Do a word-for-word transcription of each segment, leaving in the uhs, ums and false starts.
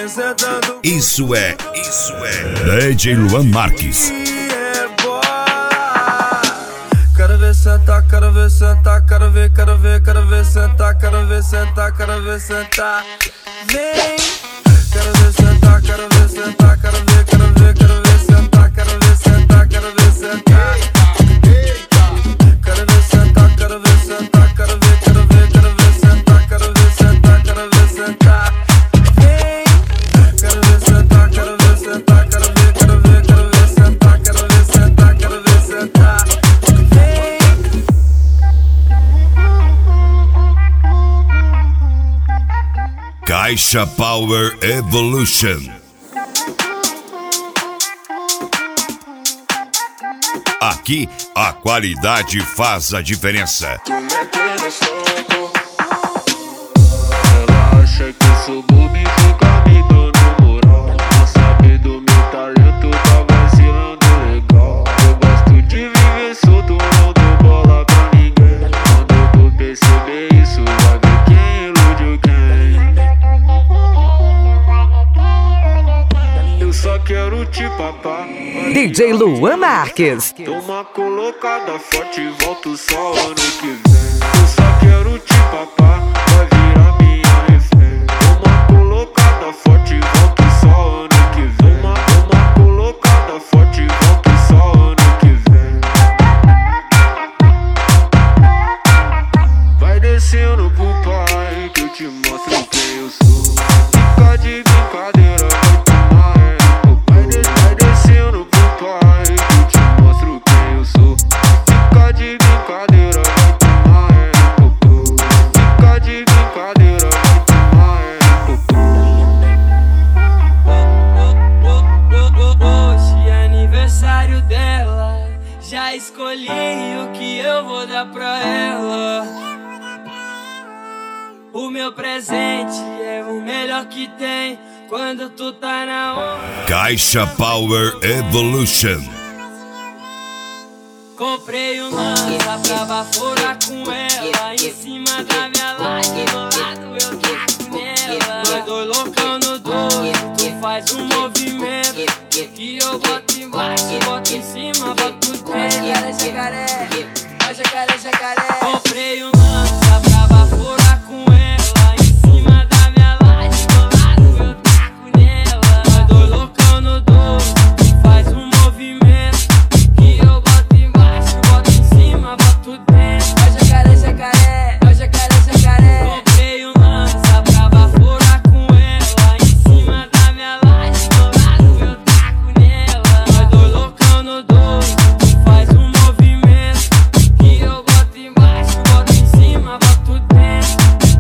representando. Isso é, isso é D J Luan Marques. Quero ver sentar, quero ver sentar, quero ver, quero ver, quero ver sentar, quero ver sentar, quero ver sentar. Vem, quero ver sentar, quero ver sentar, quero ver, quero ver, quero ver sentar, quero ver sentar, quero ver sentar. Quero ver sentar, quero ver sentar, quero ver, quero ver, quero ver sentar, quero ver sentar, quero ver sentar. Vem, quero ver sentar, quero ver sentar, quero ver, quero ver, quero ver sentar, quero ver sentar, quero ver sentar. Caixa Power Evolution. Aqui a qualidade faz a diferença. Ela acha que eu sou bobo e fica me dando moral. Não sabe do meu talento, tá vacilando legal. Eu gosto de viver solto, não dou bola pra ninguém. Quando eu vou perceber isso, vai ver quem iludiu quem. Eu só quero te papar. D J Luan Marques. Toma colocada forte e volto só ano que vem. Eu só quero te papar, vai virar minha refém. Toma colocada forte e volto só ano que vem. Toma, toma colocada forte e volto só ano que vem. Vai descendo pro pai que eu te mostro quem eu sou. Fica de brincadeira, vai tomar é. Vai, des vai descendo pro pai que eu te mostro quem eu sou. Fica de brincadeira, vai tomar é. Fica de brincadeira, vai tomar é. Hoje é aniversário dela. Já escolhi o que eu vou dar pra ela. O meu presente é o melhor que tem quando tu tá na onda. Caixa Power Evolution. Comprei um lança pra baforar com ela. Em cima da minha laje, do lado eu taco nela. Nós dois loucão no dois, tu faz um movimento que eu boto embaixo, boto em cima, boto dentro. Jacaré, jacaré, ó jacaré, jacaré. Comprei um lança pra baforar com ela. Em cima da minha laje, do lado eu taco nela. Nós dois loucão no dois, tu faz um movimento que eu boto embaixo, boto em cima, boto dentro. Ó jacaré, jacaré, ó jacaré, jacaré. Comprei um lança pra baforar com ela. Em cima da minha laje, do lado eu taco nela. Nós dois loucão no dois, tu faz um movimento que eu boto embaixo, boto em cima, boto dentro.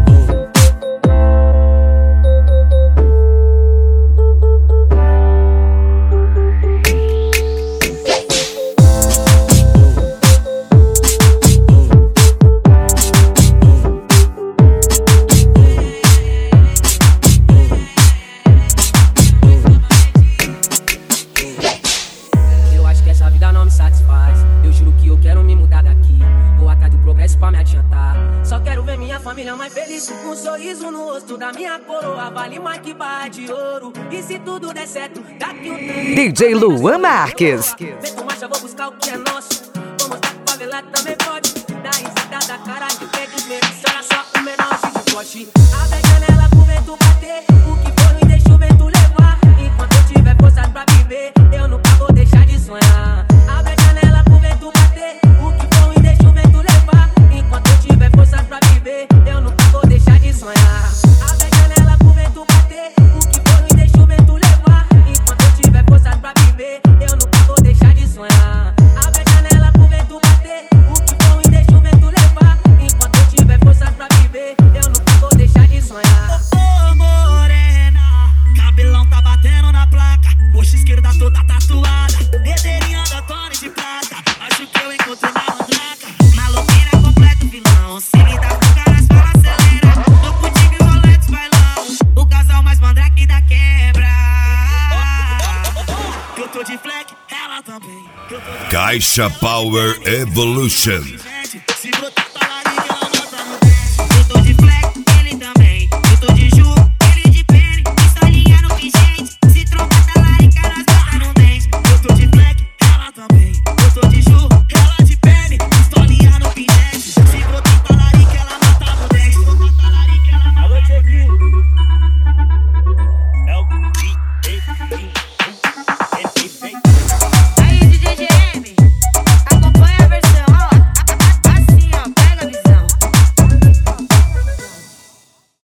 Eu acho que essa vida não me satisfaz. Eu juro que eu quero me mudar daqui. Vou atrás do progresso pra me adiantar. Só quero ver minha família mais feliz, com um sorriso no rosto da minha coroa. Vale mais que barra de ouro. E se tudo der certo, daqui um tempo D J Luan Marques. vem com marcha, vou buscar o que é nosso. Vou mostrar que favela também pode. Dá risada da cara de pé de medo. Será só o menor de pote. Abre a janela pro vento bater. O que for e deixa o vento levar. Enquanto eu tiver forças pra viver, eu nunca vou deixar de sonhar. Abre a janela pro vento bater. O que for e deixa o vento levar. Enquanto eu tiver forças pra viver, eu nunca vou deixar de sonhar. Abre a janela pro vento bater. O que for e deixa o vento levar. Enquanto eu tiver forças pra viver, eu nunca vou deixar de sonhar. Abre a janela pro vento bater. O que for e deixa o vento levar. Enquanto eu tiver forças pra viver, eu nunca vou deixar de sonhar. Ô morena, cabelão tá batendo na placa. Coxa esquerda toda tatuada, dedeirinha da Tony de prata. Acho que eu encontrei na mandraca. Maloqueira completo vilão. Se me dá fuga nas falas acelera. Tô contigo e Rolex bailão. O casal mais mandrake da quebra. Que eu tô de fleck, ela também. Que eu tô de Caixa Power Evolution. gente. Se brotar pra lá,